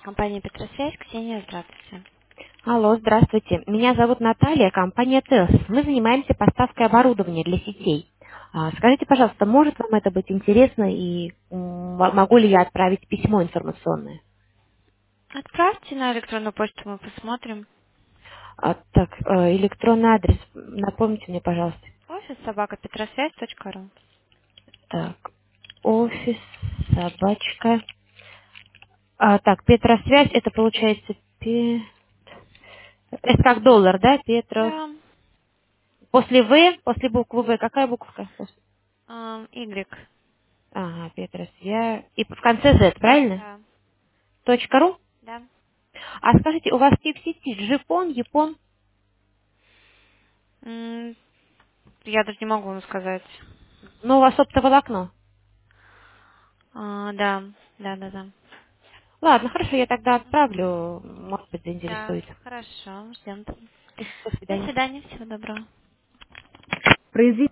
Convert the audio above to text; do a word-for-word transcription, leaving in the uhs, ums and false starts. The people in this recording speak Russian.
Компания Петросвязь, Ксения, здравствуйте. Алло, здравствуйте. Меня зовут Наталья, компания ТЭС. Мы занимаемся поставкой оборудования для сетей. А, Скажите, пожалуйста, может вам это быть интересно и м, м- могу ли я отправить письмо информационное? Отправьте на электронную почту, мы посмотрим. А, так, э, электронный адрес, напомните мне, пожалуйста. Офис собака петросвязь точка ру. Так, офис, собачка. А, так, Петросвязь, это получается пе... Это как доллар, да, Петро? Да. После В, после буквы В, какая буковка? После- Эм, Y. Ага, Петросвязь. И в конце Z, правильно? Да. Точка ру? Да. А скажите, у вас в сети джипон, япон? М, Я даже не могу вам сказать. Ну, у вас оптоволокно. А, да, да, да, да. Ладно, хорошо, я тогда отправлю. Может быть, Да, заинтересует. хорошо, ждем. До До свидания. свидания, всего доброго. Произвести